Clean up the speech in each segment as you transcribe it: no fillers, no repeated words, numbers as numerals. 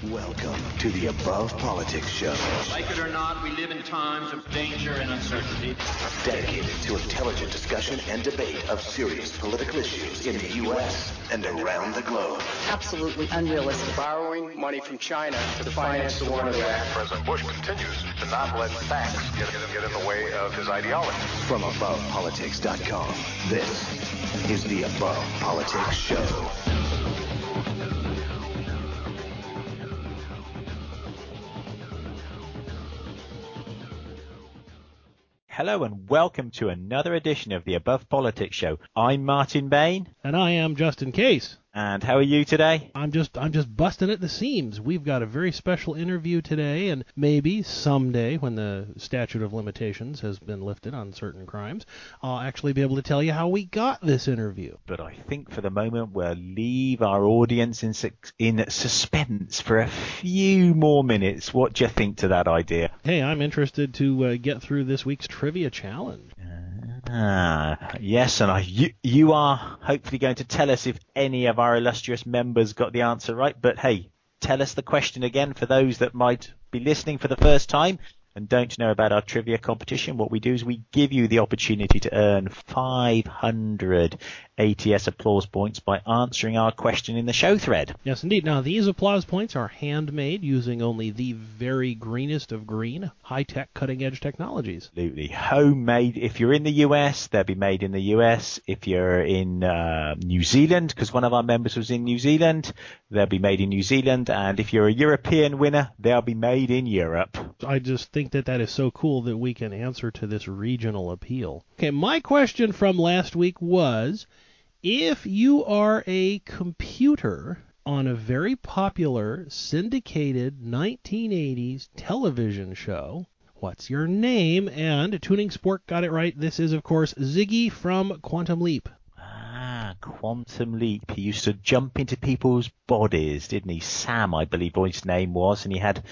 Welcome to the Above Politics Show. Like it or not, we live in times of danger and uncertainty. Dedicated to intelligent discussion and debate of serious political issues in the U.S. and around the globe. Absolutely unrealistic. Borrowing money from China to finance the war in Iraq. President Bush continues to not let facts get in the way of his ideology. From AbovePolitics.com, this is the Above Politics Show. Hello and welcome to another edition of the Above Politics Show. I'm Martin Bain. And I am Justin Case. And how are you today? I'm just busting at the seams. We've got a very special interview today, and maybe someday, when the statute of limitations has been lifted on certain crimes, I'll actually be able to tell you how we got this interview. But I think for the moment we'll leave our audience in suspense for a few more minutes. What do you think to that idea? Hey, I'm interested to get through this week's trivia challenge. Yes, and you are hopefully going to tell us if any of our illustrious members got the answer right. But hey, tell us the question again for those that might be listening for the first time and don't know about our trivia competition. What we do is we give you the opportunity to earn 500 ATS applause points by answering our question in the show thread. Yes, indeed. Now, these applause points are handmade using only the very greenest of green, high-tech, cutting-edge technologies. Absolutely. Homemade. If you're in the US, they'll be made in the US. If you're in New Zealand, because one of our members was in New Zealand, they'll be made in New Zealand. And if you're a European winner, they'll be made in Europe. I just think that is so cool that we can answer to this regional appeal. Okay, my question from last week was, if you are a computer on a very popular syndicated 1980s television show, what's your name? And Tuning Sport got it right. This is, of course, Ziggy from Quantum Leap. Quantum Leap. He used to jump into people's bodies, didn't he? Sam, I believe his name was, and he had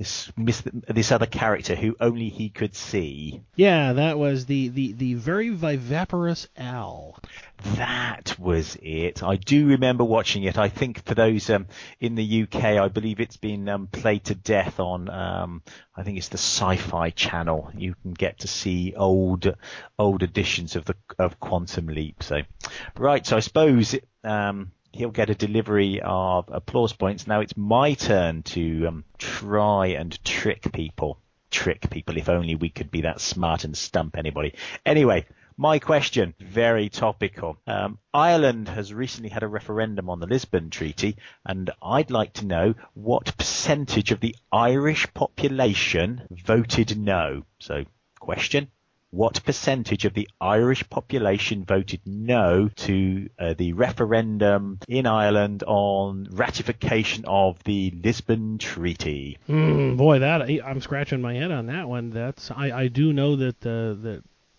this other character who only he could see. Yeah, that was the very viviparous Al. That was it. I do remember watching it. I think for those in the UK, I believe it's been played to death on, I think it's the Sci-Fi Channel. You can get to see old editions of Quantum Leap. So, right. So I suppose he'll get a delivery of applause points. Now it's my turn to try and trick people. If only we could be that smart and stump anybody. Anyway. My question, very topical. Ireland has recently had a referendum on the Lisbon Treaty, and I'd like to know what percentage of the Irish population voted no. So, question, what percentage of the Irish population voted no to the referendum in Ireland on ratification of the Lisbon Treaty? Boy, I'm scratching my head on that one. I do know that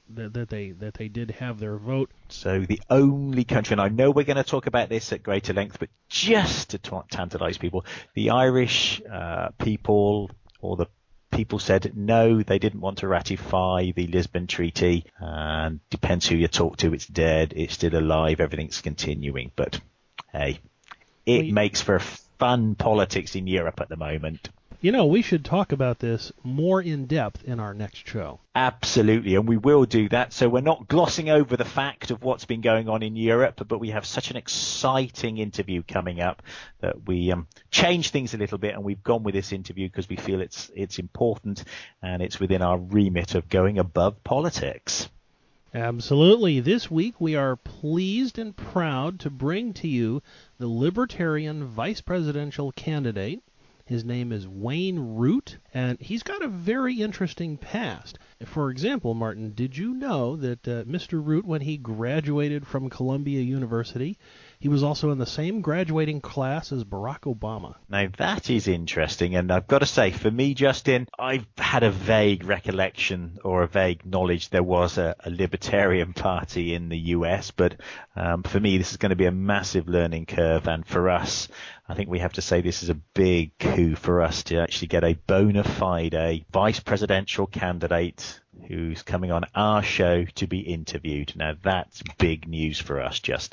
they did have their vote. So the only country, and I know we're going to talk about this at greater length, but just to tantalize people, the Irish people, or the people said no, they didn't want to ratify the Lisbon Treaty, and depends who you talk to, it's dead, it's still alive, everything's continuing. But hey, it makes for fun politics in Europe at the moment. You know, we should talk about this more in depth in our next show. Absolutely, and we will do that. So we're not glossing over the fact of what's been going on in Europe, but we have such an exciting interview coming up that we changed things a little bit, and we've gone with this interview because we feel it's important and it's within our remit of going above politics. Absolutely. This week we are pleased and proud to bring to you the Libertarian vice presidential candidate. His name is Wayne Root, and he's got a very interesting past. For example, Martin, did you know that Mr. Root, when he graduated from Columbia University, he was also in the same graduating class as Barack Obama? Now, that is interesting, and I've got to say, for me, Justin, I've had a vague recollection or a vague knowledge there was a Libertarian Party in the US, but for me, this is going to be a massive learning curve, and for us, I think we have to say this is a big coup for us to actually get a bona fide vice presidential candidate who's coming on our show to be interviewed. Now, that's big news for us, Justin.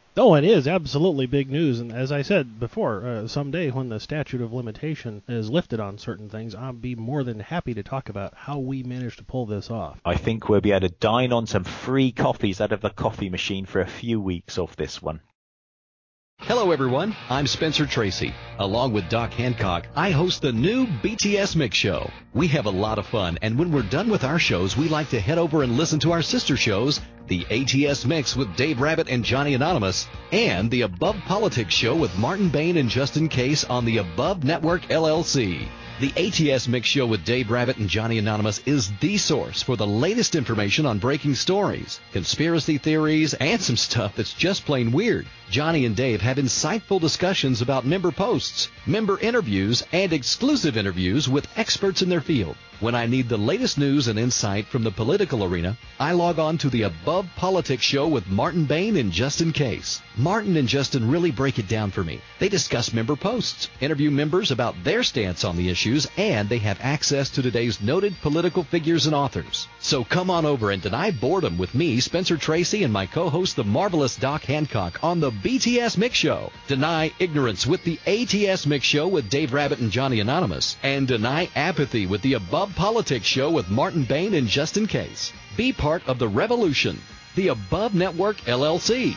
Oh, it is absolutely big news, and as I said before, someday when the statute of limitation is lifted on certain things, I'll be more than happy to talk about how we managed to pull this off. I think we'll be able to dine on some free coffees out of the coffee machine for a few weeks off this one. Hello, everyone. I'm Spencer Tracy. Along with Doc Hancock, I host the new BTS Mix Show. We have a lot of fun, and when we're done with our shows, we like to head over and listen to our sister shows, the ATS Mix with Dave Rabbit and Johnny Anonymous, and the Above Politics Show with Martin Bain and Justin Case on the Above Network, LLC. The ATS Mix Show with Dave Rabbit and Johnny Anonymous is the source for the latest information on breaking stories, conspiracy theories, and some stuff that's just plain weird. Johnny and Dave have insightful discussions about member posts, member interviews, and exclusive interviews with experts in their field. When I need the latest news and insight from the political arena, I log on to the Above Politics Show with Martin Bain and Justin Case. Martin and Justin really break it down for me. They discuss member posts, interview members about their stance on the issues, and they have access to today's noted political figures and authors. So come on over and deny boredom with me, Spencer Tracy, and my co-host, the marvelous Doc Hancock, on the BTS Mix Show. Deny ignorance with the ATS Mix Show with Dave Rabbit and Johnny Anonymous. And deny apathy with the Above Politics Show with Martin Bain and Justin Case. Be part of the revolution. The Above Network, LLC.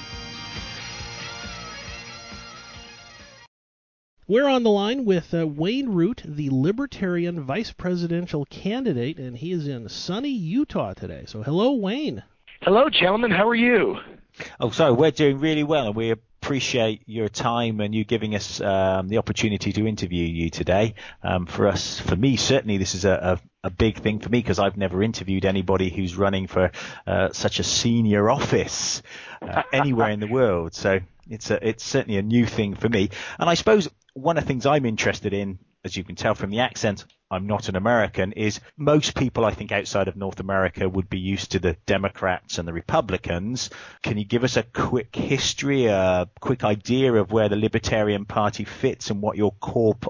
We're on the line with Wayne Root, the Libertarian vice presidential candidate, and he is in sunny Utah today. So hello, Wayne. Hello, gentlemen. How are you? Oh, so we're doing really well, and we appreciate your time and you giving us the opportunity to interview you today. For me, certainly this is a big thing for me because I've never interviewed anybody who's running for such a senior office anywhere in the world. So it's certainly a new thing for me. And I suppose one of the things I'm interested in, as you can tell from the accent, I'm not an American, is most people, I think, outside of North America would be used to the Democrats and the Republicans. Can you give us a quick history, a quick idea of where the Libertarian Party fits and what your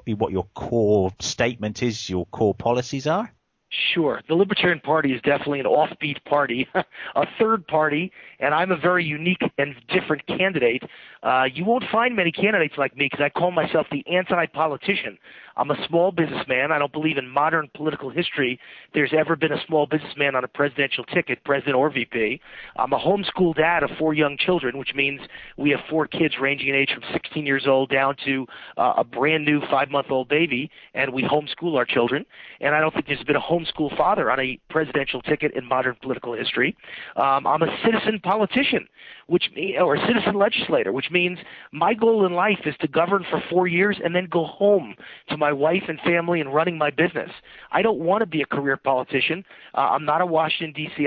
core statement is, your core policies are? Sure. The Libertarian Party is definitely an offbeat party, a third party, and I'm a very unique and different candidate. You won't find many candidates like me because I call myself the anti-politician. I'm a small businessman. I don't believe in modern political history there's ever been a small businessman on a presidential ticket, president or VP. I'm a homeschool dad of 4 young children, which means we have 4 kids ranging in age from 16 years old down to a brand new 5-month-old baby, and we homeschool our children. And I don't think there's been a homeschool father on a presidential ticket in modern political history. I'm a citizen politician, or a citizen legislator, which means my goal in life is to govern for 4 years and then go home to my wife and family and running my business. I don't want to be a career politician. I'm not a Washington, D.C.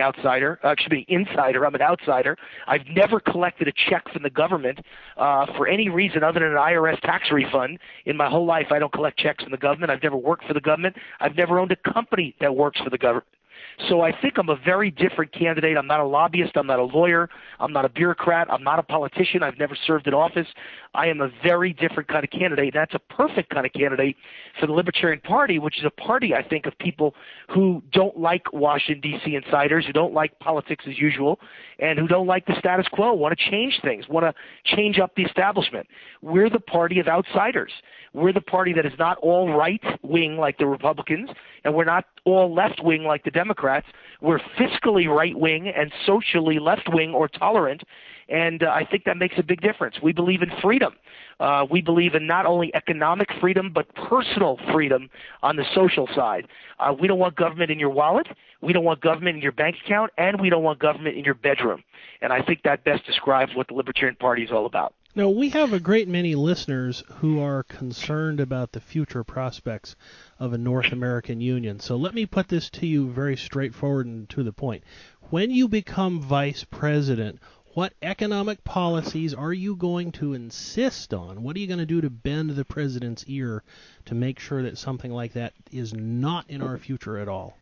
insider. I'm an outsider. I've never collected a check from the government for any reason other than an IRS tax refund. In my whole life, I don't collect checks from the government. I've never worked for the government. I've never owned a company that works for the government. So I think I'm a very different candidate. I'm not a lobbyist. I'm not a lawyer. I'm not a bureaucrat. I'm not a politician. I've never served in office. I am a very different kind of candidate. That's a perfect kind of candidate for the Libertarian Party, which is a party, I think, of people who don't like Washington, D.C. insiders, who don't like politics as usual, and who don't like the status quo, want to change things, want to change up the establishment. We're the party of outsiders. We're the party that is not all right-wing like the Republicans, and we're not all left-wing like the Democrats. We're fiscally right-wing and socially left-wing or tolerant, and I think that makes a big difference. We believe in freedom. We believe in not only economic freedom but personal freedom on the social side. We don't want government in your wallet. We don't want government in your bank account, and we don't want government in your bedroom. And I think that best describes what the Libertarian Party is all about. Now, we have a great many listeners who are concerned about the future prospects of a North American Union. So let me put this to you very straightforward and to the point. When you become vice president, what economic policies are you going to insist on? What are you going to do to bend the president's ear to make sure that something like that is not in our future at all?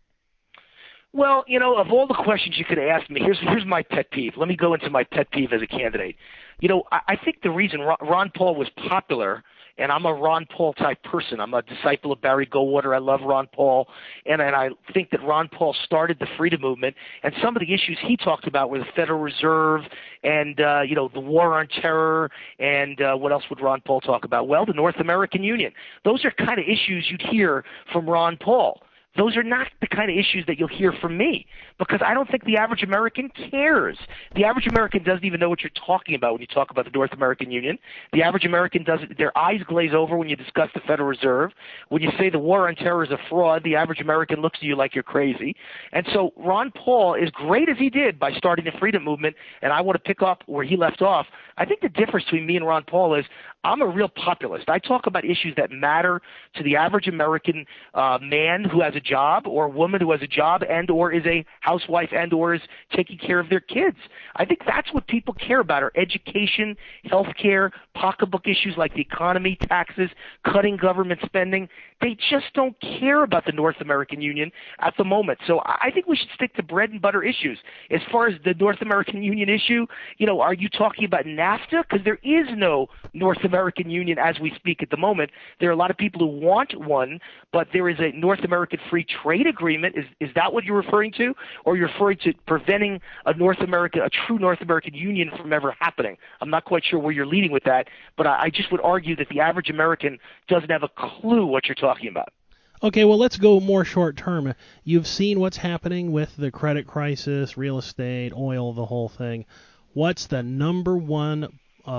Well, of all the questions you could ask me, here's my pet peeve. Let me go into my pet peeve as a candidate. I think the reason Ron Paul was popular and I'm a Ron Paul type person. I'm a disciple of Barry Goldwater. I love Ron Paul, and I think that Ron Paul started the freedom movement, and some of the issues he talked about were the Federal Reserve and, the war on terror, and what else would Ron Paul talk about? Well, the North American Union. Those are kind of issues you'd hear from Ron Paul. Those are not the kind of issues that you'll hear from me, because I don't think the average American cares. The average American doesn't even know what you're talking about when you talk about the North American Union. The average American doesn't. Their eyes glaze over when you discuss the Federal Reserve. When you say the war on terror is a fraud, the average American looks at you like you're crazy. And so Ron Paul, as great as he did by starting the freedom movement, and I want to pick up where he left off, I think the difference between me and Ron Paul is I'm a real populist. I talk about issues that matter to the average American man who has a job, or a woman who has a job and or is a housewife and or is taking care of their kids. I think that's what people care about, are education, health care, pocketbook issues like the economy, taxes, cutting government spending. They just don't care about the North American Union at the moment. So I think we should stick to bread and butter issues. As far as the North American Union issue, are you talking about NAFTA? Because there is no North American Union as we speak at the moment. There are a lot of people who want one, but there is a North American Free Trade Agreement. Is that what you're referring to? Or you're referring to preventing a true North American Union from ever happening? I'm not quite sure where you're leading with that, but I just would argue that the average American doesn't have a clue what you're talking about. Okay, well, let's go more short term. You've seen what's happening with the credit crisis, real estate, oil, the whole thing. What's the number one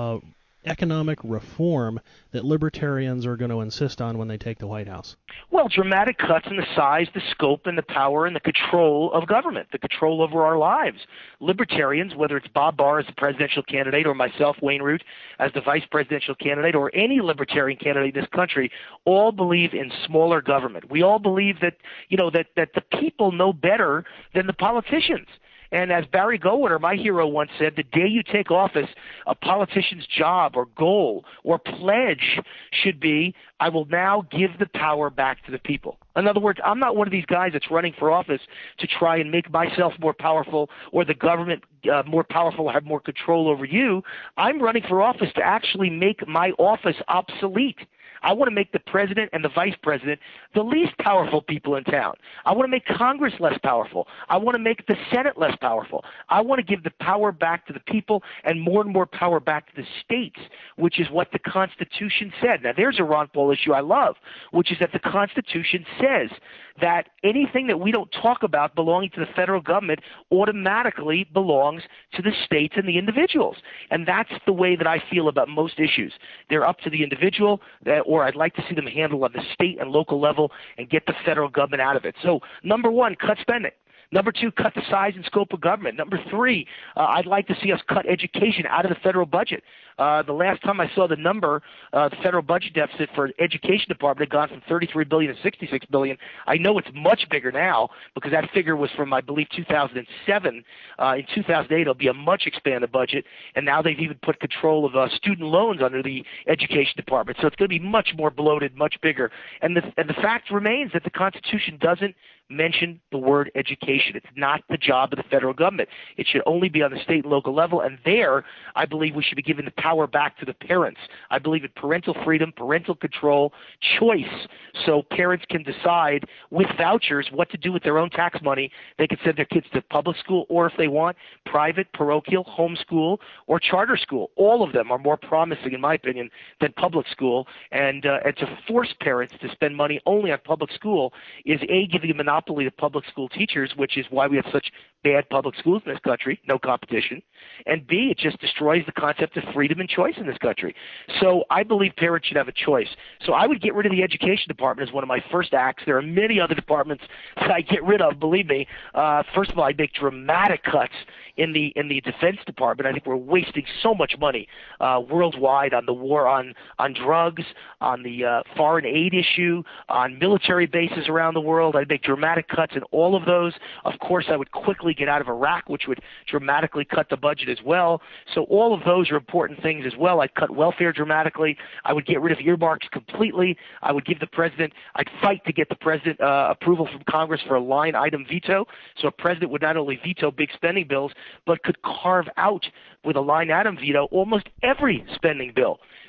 economic reform that libertarians are going to insist on when they take the White House? Well, dramatic cuts in the size, the scope, and the power and the control of government, the control over our lives. Libertarians, whether it's Bob Barr as the presidential candidate or myself, Wayne Root, as the vice presidential candidate, or any libertarian candidate in this country, all believe in smaller government. We all believe that, that the people know better than the politicians. And as Barry Goldwater, my hero, once said, the day you take office, a politician's job or goal or pledge should be, I will now give the power back to the people. In other words, I'm not one of these guys that's running for office to try and make myself more powerful or the government more powerful or have more control over you. I'm running for office to actually make my office obsolete. I want to make the president and the vice president the least powerful people in town. I want to make Congress less powerful. I want to make the Senate less powerful. I want to give the power back to the people and more power back to the states, which is what the Constitution said. Now, there's a Ron Paul issue I love, which is that the Constitution says that anything that we don't talk about belonging to the federal government automatically belongs to the states and the individuals. And that's the way that I feel about most issues. They're up to the individual, or I'd like to see them handled on the state and local level and get the federal government out of it. So, number one, cut spending. Number two, cut the size and scope of government. Number three, I'd like to see us cut education out of the federal budget. The last time I saw the number, the federal budget deficit for education department had gone from $33 billion to $66 billion. I know it's much bigger now because that figure was from, I believe, 2007. In 2008, it'll be a much expanded budget, and now they've even put control of student loans under the education department. So it's going to be much more bloated, much bigger. And the fact remains that the Constitution doesn't mention the word education. It's not the job of the federal government. It should only be on the state and local level, and there I believe we should be giving the power back to the parents. I believe in parental freedom, parental control, choice, so parents can decide with vouchers what to do with their own tax money. They can send their kids to public school or, if they want, private, parochial, homeschool, or charter school. All of them are more promising, in my opinion, than public school, and to force parents to spend money only on public school is, A, giving a monopoly to public school teachers, which is why we have such bad public schools in this country, no competition, and B, it just destroys the concept of freedom and choice in this country. So I believe parents should have a choice. So I would get rid of the education department as one of my first acts. There are many other departments that I get rid of, believe me. First of all, I'd make dramatic cuts in the Defense Department. I think we're wasting so much money worldwide on the war on drugs, on the foreign aid issue, on military bases around the world. I'd make dramatic cuts in all of those. Of course, I would quickly get out of Iraq, which would dramatically cut the budget as well. So all of those are important things as well. I'd cut welfare dramatically. I would get rid of earmarks completely. I would give the president – I'd fight to get the president approval from Congress for a line item veto. So a president would not only veto big spending bills, but could carve out with a line item veto almost every spending bill.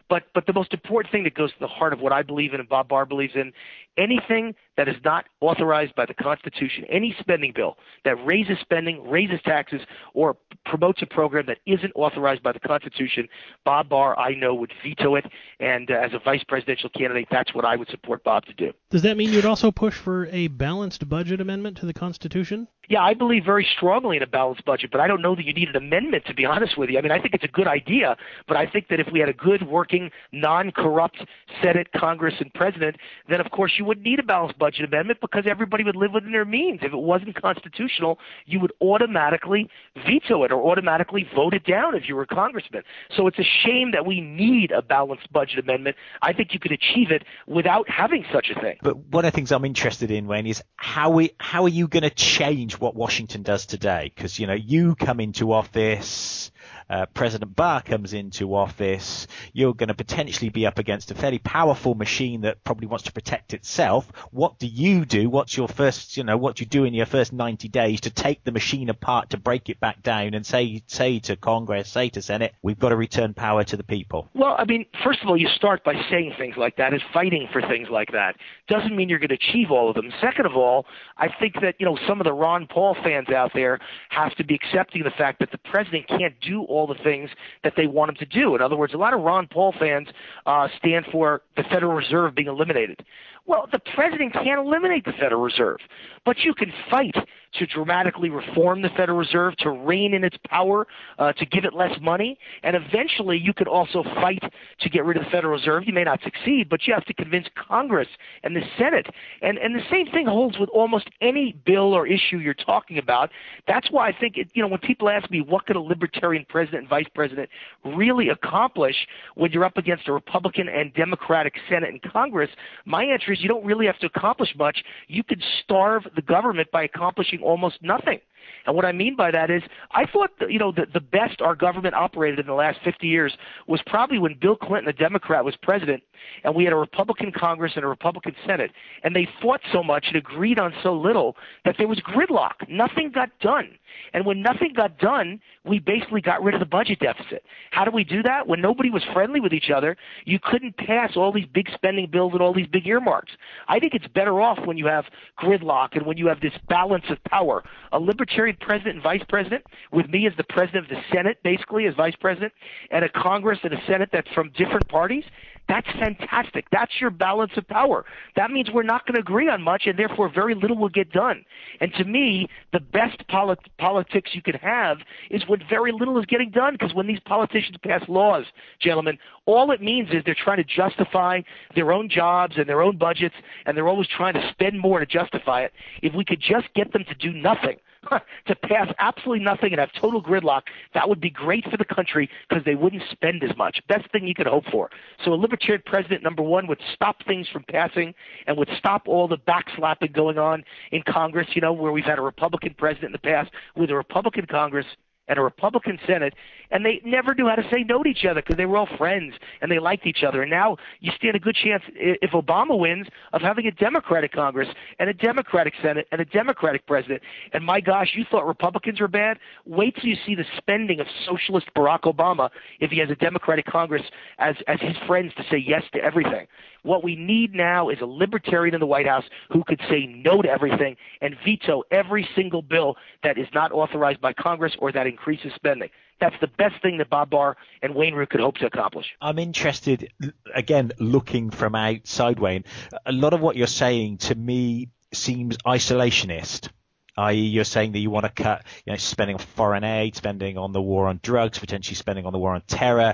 But the most important thing that goes to the heart of what I believe in and Bob Barr believes in, anything that is not authorized by the Constitution, any spending bill that raises spending, raises taxes, or promotes a program that isn't authorized by the Constitution, Bob Barr, I know, would veto it. And as a vice presidential candidate, that's what I would support Bob to do. Does that mean you'd also push for a balanced budget amendment to the Constitution? Yeah, I believe very strongly in a balanced budget, but I don't know that you need an amendment, to be honest with you. I mean, I think it's a good idea, but I think that if we had a good, working, non-corrupt Senate, Congress, and President, then of course you wouldn't need a balanced budget amendment because everybody would live within their means. If it wasn't constitutional, you would automatically veto it or automatically vote it down if you were a congressman. So it's a shame that we need a balanced budget amendment. I think you could achieve it without having such a thing. But one of the things I'm interested in, Wayne, is how are you going to change what Washington does today? Because, you come into office, President Barr comes into office, you're going to potentially be up against a fairly powerful machine that probably wants to protect itself. What do you do? What's your first, what you do in your first 90 days to take the machine apart, to break it back down and say to Congress, say to Senate, we've got to return power to the people? Well, I mean, first of all, you start by saying things like that and fighting for things like that. Doesn't mean you're going to achieve all of them. Second of all, I think that, some of the Ron Paul fans out there have to be accepting the fact that the president can't do all the things that they want him to do. In other words, a lot of Ron Paul fans stand for the Federal Reserve being eliminated. Well, the president can't eliminate the Federal Reserve, but you can fight to dramatically reform the Federal Reserve, to rein in its power, to give it less money, and eventually you could also fight to get rid of the Federal Reserve. You may not succeed, but you have to convince Congress and the Senate. And the same thing holds with almost any bill or issue you're talking about. That's why I think, when people ask me what could a libertarian president and vice president really accomplish when you're up against a Republican and Democratic Senate and Congress, my answer is you don't really have to accomplish much. You could starve the government by accomplishing almost nothing. And what I mean by that is I thought the best our government operated in the last 50 years was probably when Bill Clinton, a Democrat, was president, and we had a Republican Congress and a Republican Senate, and they fought so much and agreed on so little that there was gridlock. Nothing got done. And when nothing got done, we basically got rid of the budget deficit. How do we do that? When nobody was friendly with each other, you couldn't pass all these big spending bills and all these big earmarks. I think it's better off when you have gridlock and when you have this balance of power. A libertarian president and vice president, with me as the president of the Senate, basically as vice president, and a Congress and a Senate that's from different parties, that's fantastic. That's your balance of power. That means we're not going to agree on much, and therefore very little will get done. And to me, the best politics you can have is when very little is getting done, because when these politicians pass laws, gentlemen, all it means is they're trying to justify their own jobs and their own budgets, and they're always trying to spend more to justify it. If we could just get them to do nothing, to pass absolutely nothing and have total gridlock, that would be great for the country because they wouldn't spend as much. Best thing you could hope for. So a libertarian president, number one, would stop things from passing and would stop all the backslapping going on in Congress, where we've had a Republican president in the past with a Republican Congress and a Republican Senate, and they never knew how to say no to each other because they were all friends and they liked each other. And now you stand a good chance, if Obama wins, of having a Democratic Congress and a Democratic Senate and a Democratic president. And my gosh, you thought Republicans were bad? Wait till you see the spending of socialist Barack Obama if he has a Democratic Congress as his friends to say yes to everything. What we need now is a libertarian in the White House who could say no to everything and veto every single bill that is not authorized by Congress or that increases spending. That's the best thing that Bob Barr and Wayne Root could hope to accomplish. I'm interested, again, looking from outside, Wayne. A lot of what you're saying to me seems isolationist. I.e., you're saying that you want to cut, spending on foreign aid, spending on the war on drugs, potentially spending on the war on terror.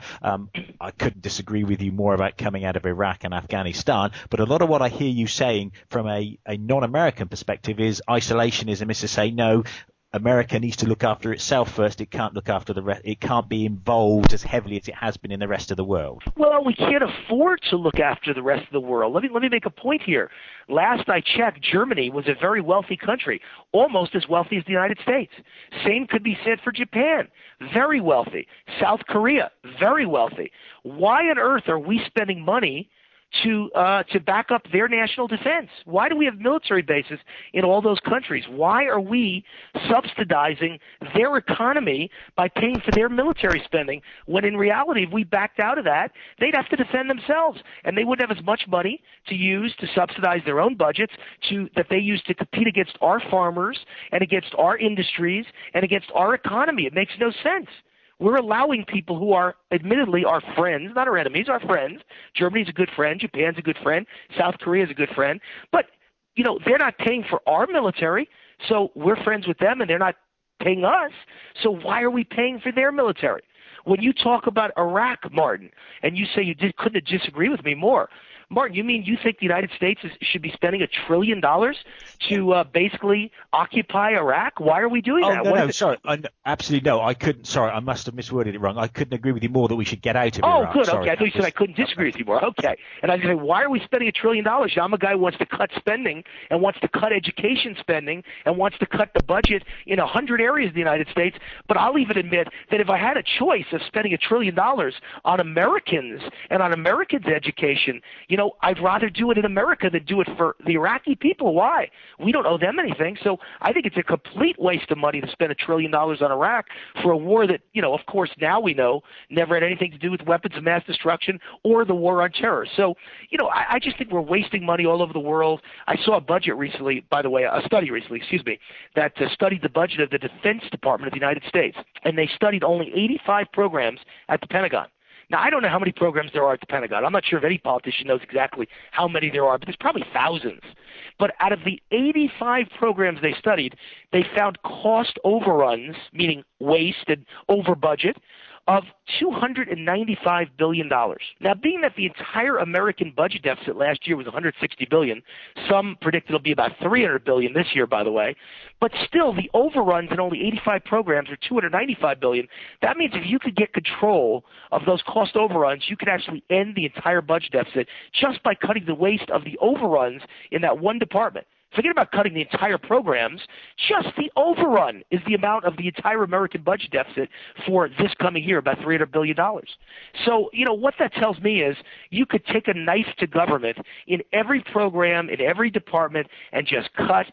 I couldn't disagree with you more about coming out of Iraq and Afghanistan. But a lot of what I hear you saying from a non-American perspective is isolationism, is to say, no, America needs to look after itself first. It can't look after the rest. It can't be involved as heavily as it has been in the rest of the world. Well, we can't afford to look after the rest of the world. Let me make a point here. Last I checked, Germany was a very wealthy country, almost as wealthy as the United States. Same could be said for Japan, very wealthy. South Korea, very wealthy. Why on earth are we spending money to back up their national defense? Why do we have military bases in all those countries? Why are we subsidizing their economy by paying for their military spending when in reality, if we backed out of that, they'd have to defend themselves, and they wouldn't have as much money to use to subsidize their own budgets that they use to compete against our farmers and against our industries and against our economy. It makes no sense. We're allowing people who are admittedly our friends, not our enemies, our friends. Germany's a good friend. Japan's a good friend. South Korea's a good friend. But, they're not paying for our military, so we're friends with them, and they're not paying us. So why are we paying for their military? When you talk about Iraq, Martin, and you say you couldn't disagree with me more, Martin, you mean you think the United States should be spending $1 trillion to basically occupy Iraq? Why are we doing that? No, sorry. Absolutely no. I couldn't. Sorry, I must have misworded it wrong. I couldn't agree with you more that we should get out of Iraq. Oh, good. Sorry, okay. I thought you said I couldn't disagree with you more. Okay. And I was going to say, why are we spending $1 trillion? I'm a guy who wants to cut spending and wants to cut education spending and wants to cut the budget in 100 areas of the United States. But I'll even admit that if I had a choice of spending $1 trillion on Americans and on Americans' education, I'd rather do it in America than do it for the Iraqi people. Why? We don't owe them anything. So I think it's a complete waste of money to spend $1 trillion on Iraq for a war that, of course, now we know never had anything to do with weapons of mass destruction or the war on terror. So, I just think we're wasting money all over the world. I saw a budget recently, by the way, a study recently, that studied the budget of the Defense Department of the United States, and they studied only 85 programs at the Pentagon. Now, I don't know how many programs there are at the Pentagon. I'm not sure if any politician knows exactly how many there are, but there's probably thousands. But out of the 85 programs they studied, they found cost overruns, meaning waste and over budget, of $295 billion. Now, being that the entire American budget deficit last year was $160 billion, some predict it'll be about $300 billion this year, by the way, but still the overruns in only 85 programs are $295 billion. That means if you could get control of those cost overruns, you could actually end the entire budget deficit just by cutting the waste of the overruns in that one department. Forget about cutting the entire programs. Just the overrun is the amount of the entire American budget deficit for this coming year, about $300 billion. So, what that tells me is you could take a knife to government in every program, in every department, and just cut.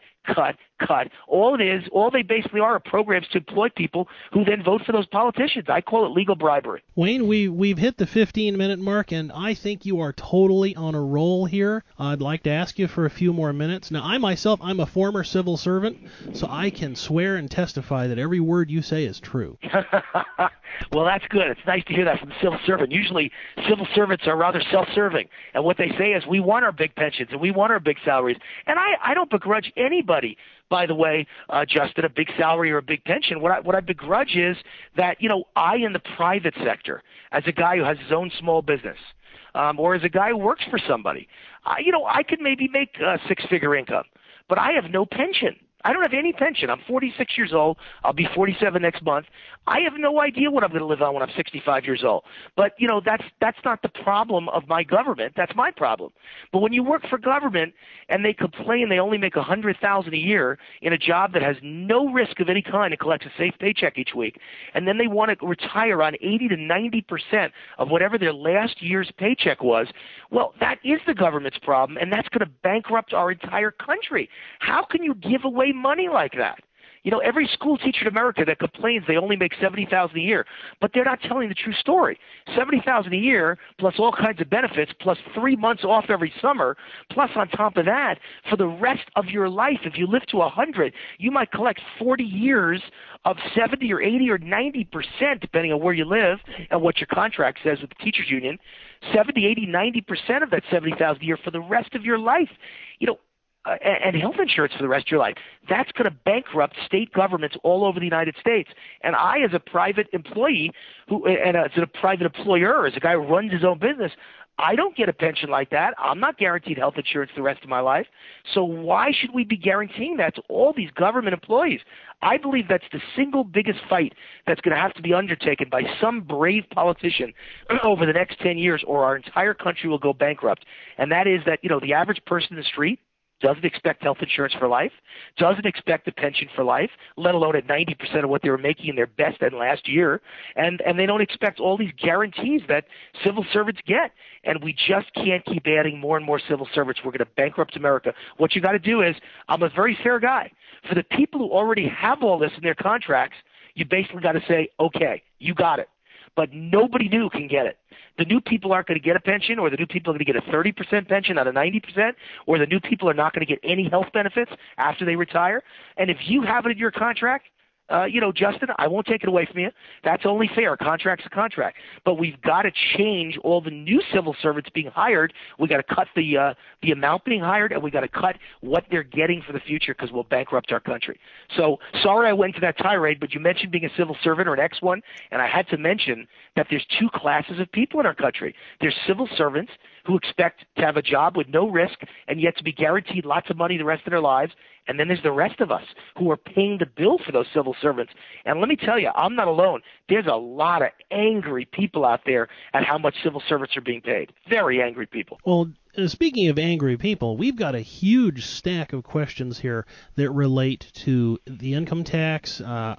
All they basically are programs to employ people who then vote for those politicians. I call it legal bribery. Wayne, we've hit the 15-minute mark, and I think you are totally on a roll here. I'd like to ask you for a few more minutes. Now, I'm a former civil servant, so I can swear and testify that every word you say is true. Well, that's good. It's nice to hear that from a civil servant. Usually, civil servants are rather self-serving, and what they say is we want our big pensions and we want our big salaries. And I don't begrudge anybody, by the way, Justin, a big salary or a big pension. What I begrudge is that, I in the private sector, as a guy who has his own small business, or as a guy who works for somebody, I could maybe make a six-figure income, but I have no pension. I don't have any pension. I'm 46 years old. I'll be 47 next month. I have no idea what I'm going to live on when I'm 65 years old. But, that's not the problem of my government. That's my problem. But when you work for government and they complain they only make $100,000 a year in a job that has no risk of any kind and collects a safe paycheck each week, and then they want to retire on 80 to 90% of whatever their last year's paycheck was, well, that is the government's problem, and that's going to bankrupt our entire country. How can you give away money like that? Every school teacher in America that complains they only make $70,000 a year, but they're not telling the true story. $70,000 a year plus all kinds of benefits plus 3 months off every summer, plus on top of that, for the rest of your life, if you live to 100, you might collect 40 years of 70 or 80 or 90%, depending on where you live and what your contract says with the teachers union, 70, 80, 90% of that $70,000 a year for the rest of your life. And health insurance for the rest of your life. That's going to bankrupt state governments all over the United States. And I, as a private employee, as a private employer, as a guy who runs his own business, I don't get a pension like that. I'm not guaranteed health insurance the rest of my life. So why should we be guaranteeing that to all these government employees? I believe that's the single biggest fight that's going to have to be undertaken by some brave politician over the next 10 years, or our entire country will go bankrupt. And that is that, the average person in the street, doesn't expect health insurance for life, doesn't expect a pension for life, let alone at 90% of what they were making in their best and last year, and they don't expect all these guarantees that civil servants get. And we just can't keep adding more and more civil servants. We're going to bankrupt America. What you got to do is, I'm a very fair guy. For the people who already have all this in their contracts, you basically got to say, okay, you got it. But nobody new can get it. The new people aren't going to get a pension, or the new people are going to get a 30% pension out of 90%, or the new people are not going to get any health benefits after they retire. And if you have it in your contract, Justin, I won't take it away from you. That's only fair. Contract's a contract. But we've got to change all the new civil servants being hired. We've got to cut the amount being hired, and we've got to cut what they're getting for the future, because we'll bankrupt our country. So sorry I went into that tirade, but you mentioned being a civil servant or an ex-one, and I had to mention that there's two classes of people in our country. There's civil servants who expect to have a job with no risk and yet to be guaranteed lots of money the rest of their lives. And then there's the rest of us who are paying the bill for those civil servants. And let me tell you, I'm not alone. There's a lot of angry people out there at how much civil servants are being paid. Very angry people. Well, speaking of angry people, we've got a huge stack of questions here that relate to the income tax,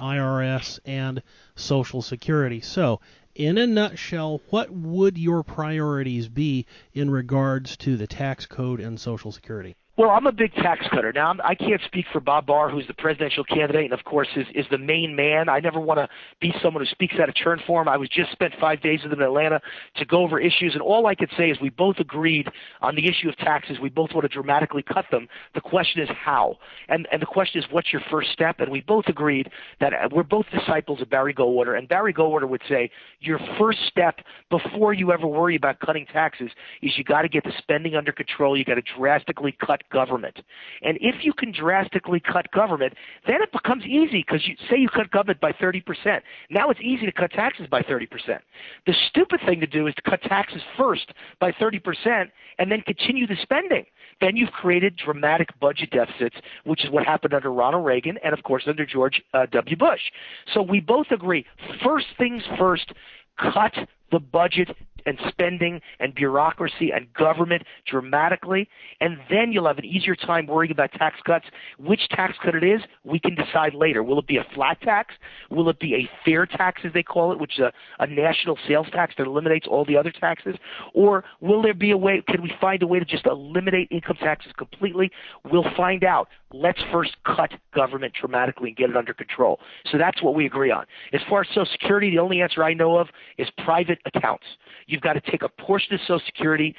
IRS, and Social Security. So, in a nutshell, what would your priorities be in regards to the tax code and Social Security? Well, I'm a big tax cutter. Now, I can't speak for Bob Barr, who's the presidential candidate and, of course, is the main man. I never want to be someone who speaks out of turn for him. I was just spent 5 days with him in Atlanta to go over issues, and all I could say is we both agreed on the issue of taxes. We both want to dramatically cut them. The question is how. And the question is, what's your first step? And we both agreed that we're both disciples of Barry Goldwater, and Barry Goldwater would say your first step before you ever worry about cutting taxes is you got to get the spending under control. You got to drastically cut government. And if you can drastically cut government, then it becomes easy, because you say you cut government by 30%. Now it's easy to cut taxes by 30%. The stupid thing to do is to cut taxes first by 30% and then continue the spending. Then you've created dramatic budget deficits, which is what happened under Ronald Reagan and, of course, under George W. Bush. So we both agree, first things first, cut the budget and spending and bureaucracy and government dramatically, and then you'll have an easier time worrying about tax cuts. Which tax cut it is, we can decide later. Will it be a flat tax? Will it be a fair tax, as they call it, which is a national sales tax that eliminates all the other taxes? Or will there be a way, can we find a way to just eliminate income taxes completely? We'll find out. Let's first cut government dramatically and get it under control. So that's what we agree on. As far as Social Security, the only answer I know of is private accounts. You've got to take a portion of Social Security.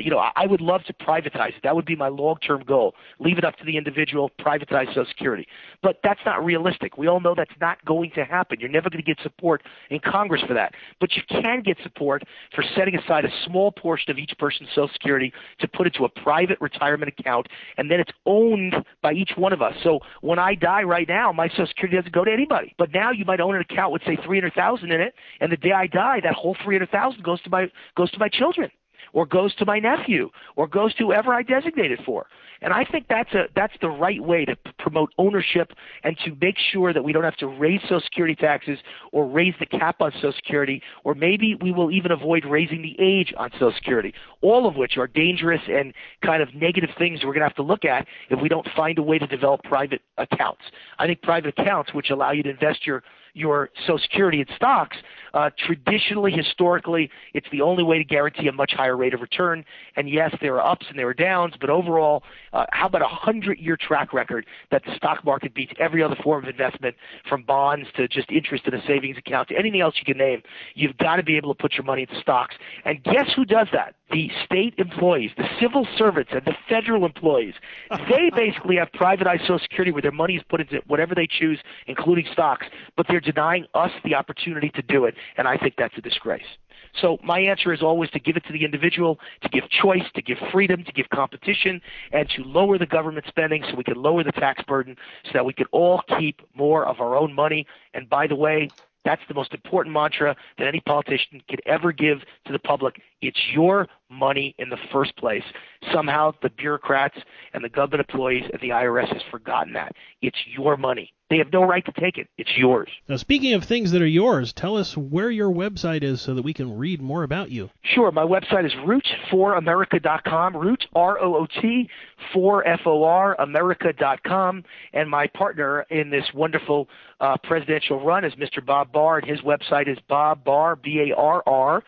I would love to privatize it. That would be my long-term goal. Leave it up to the individual, privatize Social Security. But that's not realistic. We all know that's not going to happen. You're never going to get support in Congress for that. But you can get support for setting aside a small portion of each person's Social Security to put into a private retirement account, and then it's owned by each one of us. So when I die right now, my Social Security doesn't go to anybody. But now you might own an account with, say, $300,000 in it, and the day I die, that whole $300,000 goes to my children, or goes to my nephew, or goes to whoever I designate it for. And I think that's the right way to promote ownership and to make sure that we don't have to raise Social Security taxes or raise the cap on Social Security, or maybe we will even avoid raising the age on Social Security, all of which are dangerous and kind of negative things we're going to have to look at if we don't find a way to develop private accounts. I think private accounts, which allow you to invest your Social Security in stocks, traditionally, historically, it's the only way to guarantee a much higher rate of return. And yes, there are ups and there are downs, but overall, how about a 100-year track record that the stock market beats every other form of investment, from bonds to just interest in a savings account to anything else you can name? You've got to be able to put your money into stocks. And guess who does that? The state employees, the civil servants, and the federal employees. They basically have privatized Social Security, where their money is put into whatever they choose, including stocks, but they're denying us the opportunity to do it, and I think that's a disgrace. So my answer is always to give it to the individual, to give choice, to give freedom, to give competition, and to lower the government spending so we can lower the tax burden, so that we can all keep more of our own money. And by the way, that's the most important mantra that any politician could ever give to the public. It's your money in the first place. Somehow the bureaucrats and the government employees at the IRS has forgotten that. It's your money. They have no right to take it. It's yours. Now, speaking of things that are yours, tell us where your website is so that we can read more about you. Sure. My website is root4america.com, Root, R-O-O-T, 4-F-O-R, America.com. And my partner in this wonderful presidential run is Mr. Bob Barr, and his website is bobbarr, B-A-R-R,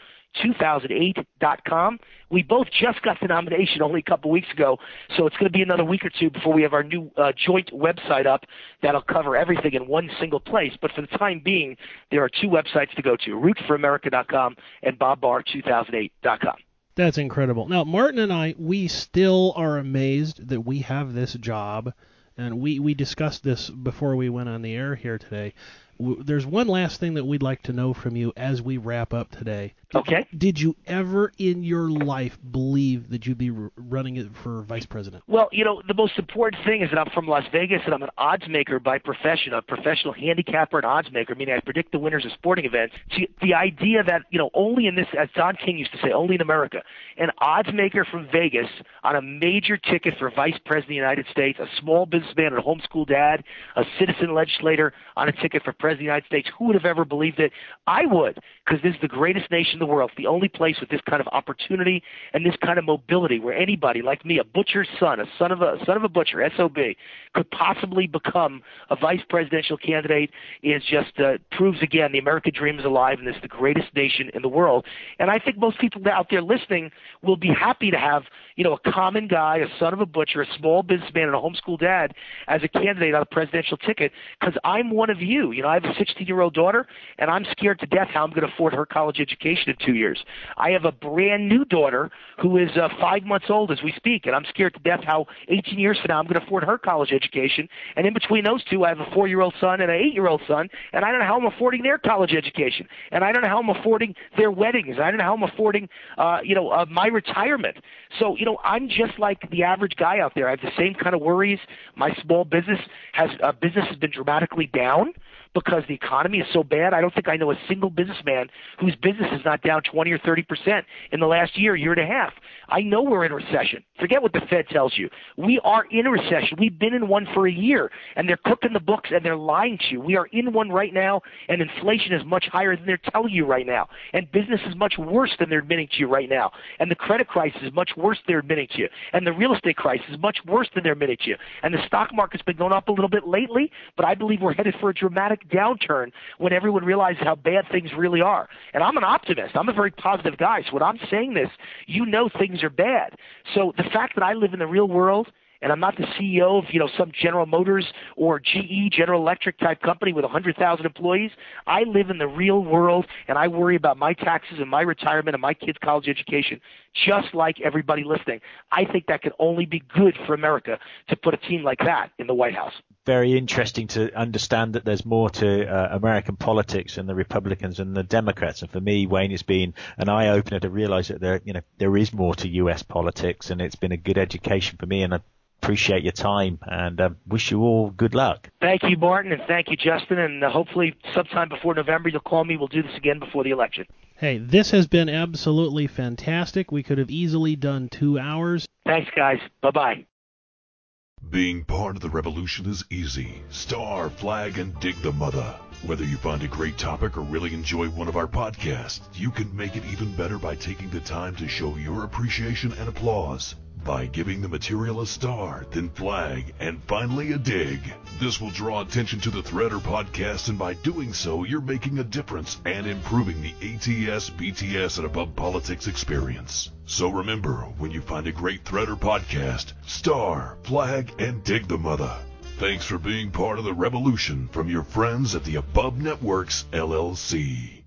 2008.com. We both just got the nomination only a couple weeks ago, so it's going to be another week or two before we have our new joint website up that'll cover everything in one single place. But for the time being, there are two websites to go to, rootforamerica.com and bobbarr2008.com. That's incredible. Now, Martin and I, we still are amazed that we have this job, and we discussed this before we went on the air here today. There's one last thing that we'd like to know from you as we wrap up today. Okay. Did you ever in your life believe that you'd be running it for vice president? Well, the most important thing is that I'm from Las Vegas and I'm an odds maker by profession, a professional handicapper and odds maker, meaning I predict the winners of sporting events. The idea that, only in this, as Don King used to say, only in America, an odds maker from Vegas on a major ticket for vice president of the United States, a small businessman and a homeschool dad, a citizen legislator on a ticket for president of the United States, who would have ever believed it? I would, because this is the greatest nation in the world, the only place with this kind of opportunity and this kind of mobility where anybody like me, a butcher's son, a son of a butcher, SOB, could possibly become a vice presidential candidate is just proves again the American dream is alive and this is the greatest nation in the world. And I think most people out there listening will be happy to have, a common guy, a son of a butcher, a small businessman, and a homeschool dad as a candidate on a presidential ticket, because I'm one of you. I have a 16-year-old daughter, and I'm scared to death how I'm going to afford her college education in 2 years. I have a brand new daughter who is 5 months old as we speak, and I'm scared to death how 18 years from now I'm going to afford her college education. And in between those two, I have a 4-year-old son and an 8-year-old son, and I don't know how I'm affording their college education. And I don't know how I'm affording their weddings. I don't know how I'm affording, my retirement. So, I'm just like the average guy out there. I have the same kind of worries. My small business has been dramatically down because the economy is so bad. I don't think I know a single businessman whose business is not down 20 or 30% in the last year and a half. I know we're in a recession. Forget what the Fed tells you. We are in a recession. We've been in one for a year, and they're cooking the books and they're lying to you. We are in one right now, and inflation is much higher than they're telling you right now, and business is much worse than they're admitting to you right now, and the credit crisis is much worse than they're admitting to you, and the real estate crisis is much worse than they're admitting to you, and the stock market's been going up a little bit lately, but I believe we're headed for a dramatic downturn when everyone realizes how bad things really are. And I'm an optimist. I'm a very positive guy. So when I'm saying this, things are bad. So the fact that I live in the real world and I'm not the CEO of, some General Motors or GE, General Electric type company with 100,000 employees. I live in the real world, and I worry about my taxes and my retirement and my kids' college education, just like everybody listening. I think that can only be good for America to put a team like that in the White House. Very interesting to understand that there's more to American politics than the Republicans and the Democrats. And for me, Wayne, it's been an eye-opener to realize that there is more to U.S. politics, and it's been a good education for me. And I appreciate your time and wish you all good luck. Thank you, Martin, and thank you, Justin. And hopefully sometime before November you'll call me. We'll do this again before the election. Hey, this has been absolutely fantastic. We could have easily done 2 hours. Thanks, guys. Bye-bye. Being part of the revolution is easy. Star, flag, and dig the mother. Whether you find a great topic or really enjoy one of our podcasts, you can make it even better by taking the time to show your appreciation and applause. By giving the material a star, then flag, and finally a dig. This will draw attention to the Threader podcast, and by doing so, you're making a difference and improving the ATS, BTS, and Above Politics experience. So remember, when you find a great Threader podcast, star, flag, and dig the mother. Thanks for being part of the revolution from your friends at the Above Networks, LLC.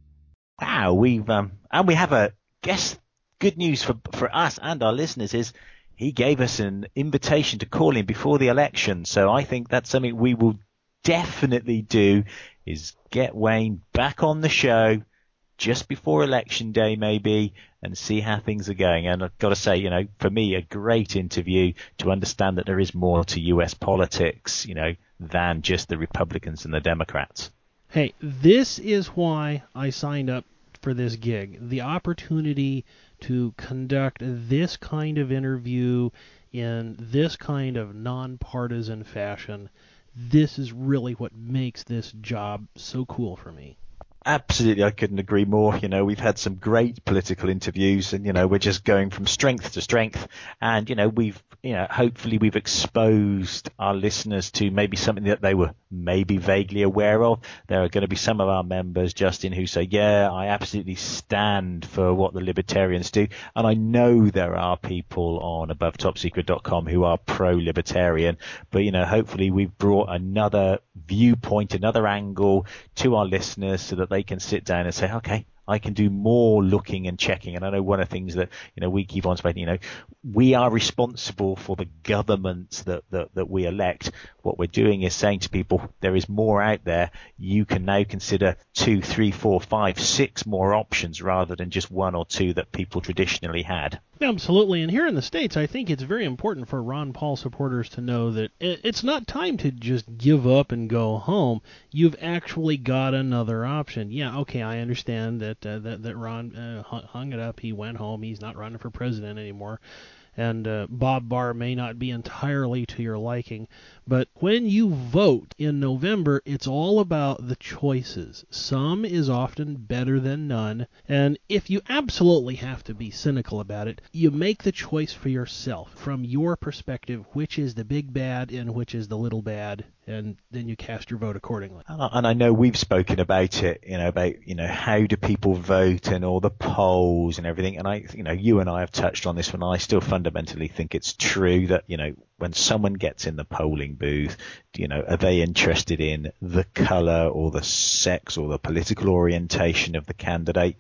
Wow, we have a guest. Good news for us and our listeners is he gave us an invitation to call him before the election. So I think that's something we will definitely do, is get Wayne back on the show just before Election Day maybe and see how things are going. And I've got to say, for me, a great interview to understand that there is more to U.S. politics, than just the Republicans and the Democrats. Hey, this is why I signed up for this gig. The opportunity to conduct this kind of interview in this kind of nonpartisan fashion, this is really what makes this job so cool for me. Absolutely, I couldn't agree more. We've had some great political interviews, and we're just going from strength to strength. And hopefully we've exposed our listeners to maybe something that they were maybe vaguely aware of. There are going to be some of our members, Justin, who say, "Yeah, I absolutely stand for what the libertarians do." And I know there are people on AboveTopSecret.com who are pro-libertarian, but hopefully we've brought another viewpoint, another angle to our listeners so that they can sit down and say, okay, I can do more looking and checking. And I know one of the things that, we keep on saying, we are responsible for the governments that we elect. What we're doing is saying to people, there is more out there. You can now consider 2, 3, 4, 5, 6 more options rather than just 1 or 2 that people traditionally had. Absolutely. And here in the States, I think it's very important for Ron Paul supporters to know that it's not time to just give up and go home. You've actually got another option. Yeah, okay, I understand that Ron hung it up. He went home. He's not running for president anymore. And Bob Barr may not be entirely to your liking. But when you vote in November, it's all about the choices. Some is often better than none. And if you absolutely have to be cynical about it, you make the choice for yourself. From your perspective, which is the big bad and which is the little bad, and then you cast your vote accordingly. And I know we've spoken about it, about how do people vote and all the polls and everything. And you and I have touched on this one. I still fundamentally think it's true that, when someone gets in the polling booth, are they interested in the color or the sex or the political orientation of the candidate?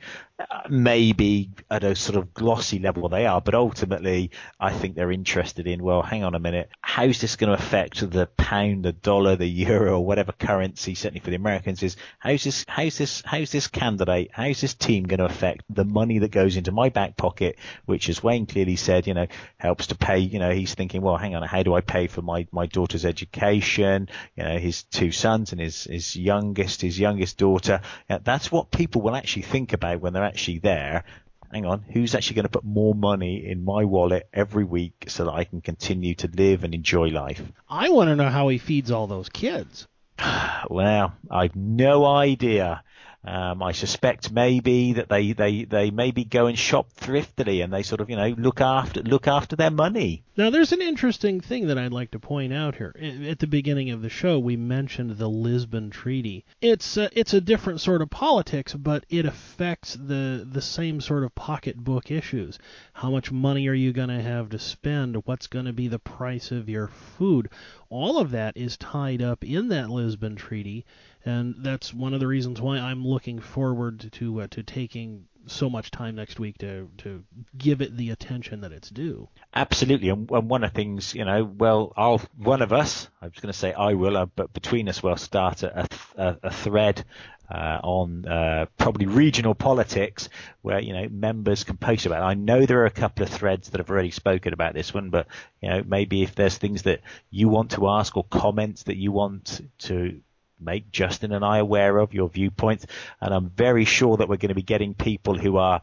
Maybe at a sort of glossy level they are, but ultimately I think they're interested in, well, hang on a minute, how's this going to affect the pound, the dollar, the euro, or whatever currency, certainly for the Americans, is how's this candidate, how's this team going to affect the money that goes into my back pocket, which, as Wayne clearly said, helps to pay, he's thinking, well, hang on, how do I pay for my daughter's education, his 2 sons and his youngest daughter. That's what people will actually think about when they're actually there. Hang on, who's actually going to put more money in my wallet every week so that I can continue to live and enjoy life? I want to know how he feeds all those kids. Well, I've no idea. I suspect maybe that they maybe go and shop thriftily and they sort of, look after their money. Now, there's an interesting thing that I'd like to point out here. At the beginning of the show, we mentioned the Lisbon Treaty. It's a different sort of politics, but it affects the same sort of pocketbook issues. How much money are you going to have to spend? What's going to be the price of your food? All of that is tied up in that Lisbon Treaty, and that's one of the reasons why I'm looking forward to taking so much time next week to give it the attention that it's due. Absolutely, and one of the things, one of us, I was going to say I will, but between us we'll start a thread on probably regional politics where, members can post about it. I know there are a couple of threads that have already spoken about this one, but, maybe if there's things that you want to ask or comments that you want to make Justin and I aware of, your viewpoints, and I'm very sure that we're going to be getting people who are,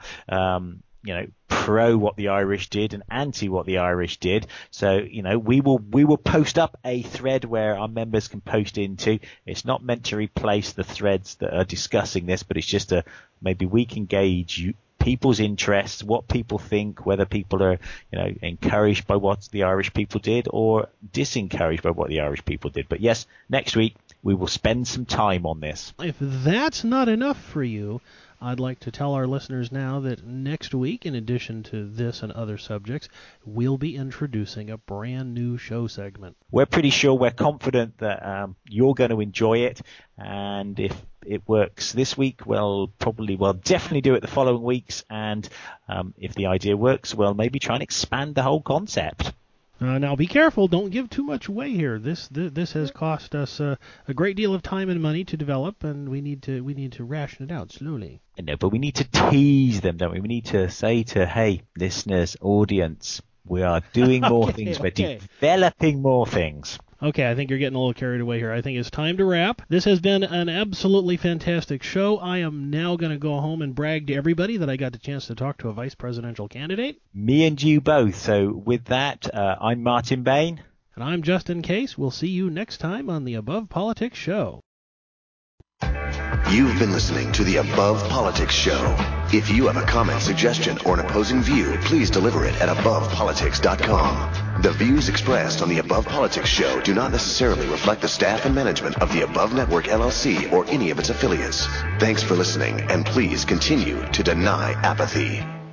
pro what the Irish did and anti what the Irish did. So, we will post up a thread where our members can post into. It's not meant to replace the threads that are discussing this, but it's just maybe we can gauge people's interests, what people think, whether people are, encouraged by what the Irish people did or disencouraged by what the Irish people did. But yes, next week we will spend some time on this. If that's not enough for you, I'd like to tell our listeners now that next week, in addition to this and other subjects, we'll be introducing a brand new show segment. We're pretty sure, we're confident that you're going to enjoy it, and if it works this week, we'll definitely do it the following weeks, and if the idea works, we'll maybe try and expand the whole concept. Now be careful, don't give too much away here. This has cost us a great deal of time and money to develop, and we need to ration it out slowly. No, but we need to tease them, don't we? We need to say to, hey, listeners, audience, we are doing more things. We're developing more things. Okay, I think you're getting a little carried away here. I think it's time to wrap. This has been an absolutely fantastic show. I am now going to go home and brag to everybody that I got the chance to talk to a vice presidential candidate. Me and you both. So with that, I'm Martin Bain. And I'm Justin Case. We'll see you next time on the Above Politics Show. You've been listening to the Above Politics Show. If you have a comment, suggestion, or an opposing view, please deliver it at abovepolitics.com. The views expressed on the Above Politics Show do not necessarily reflect the staff and management of the Above Network LLC or any of its affiliates. Thanks for listening, and please continue to deny apathy.